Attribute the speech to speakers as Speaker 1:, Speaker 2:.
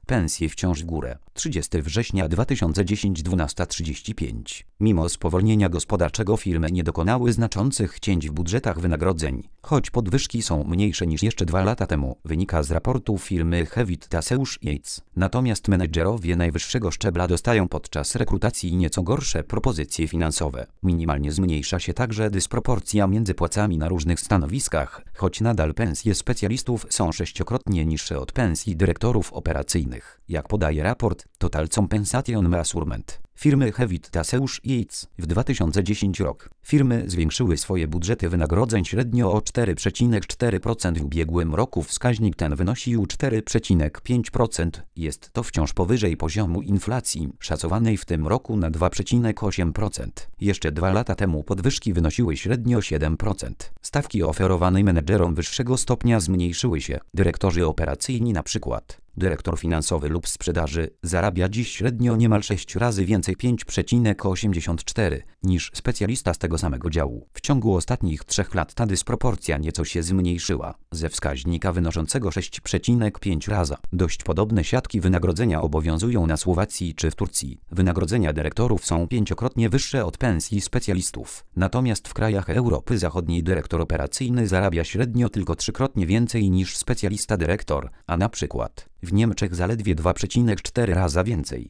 Speaker 1: pensje wciąż w górę. 30 września 2010 12:35. Mimo spowolnienia gospodarczego firmy nie dokonały znaczących cięć w budżetach wynagrodzeń, choć podwyżki są mniejsze niż jeszcze 2 lata temu, wynika z raportu firmy Hewitt Teusz Yates. Natomiast menedżerowie najwyższego szczebla dostają podczas rekrutacji nieco gorsze propozycje finansowe. Minimalnie zmniejsza się także dysproporcja między płacami na różnych stanowiskach, choć nadal pensje specjalistów są 6-krotnie niższe od pensji dyrektorów operacyjnych. Jak podaje raport Total Compensation Measurement firmy Hewitt Teusz Yates, w 2010 rok firmy zwiększyły swoje budżety wynagrodzeń średnio o 4,4%. W ubiegłym roku wskaźnik ten wynosił 4,5%. Jest to wciąż powyżej poziomu inflacji, szacowanej w tym roku na 2,8%. Jeszcze 2 lata temu podwyżki wynosiły średnio 7%. Stawki oferowane menedżerom wyższego stopnia zmniejszyły się. Dyrektorzy operacyjni, na przykład dyrektor finansowy lub sprzedaży, zarabia dziś średnio niemal 6 razy więcej, 5,84, niż specjalista z tego samego działu. W ciągu ostatnich 3 lat ta dysproporcja nieco się zmniejszyła, ze wskaźnika wynoszącego 6,5 razy. Dość podobne siatki wynagrodzenia obowiązują na Słowacji czy w Turcji. Wynagrodzenia dyrektorów są 5-krotnie wyższe od pensji specjalistów. Natomiast w krajach Europy Zachodniej dyrektor operacyjny zarabia średnio tylko 3-krotnie więcej niż specjalista dyrektor, a na przykład w Niemczech zaledwie 2,4 razy więcej.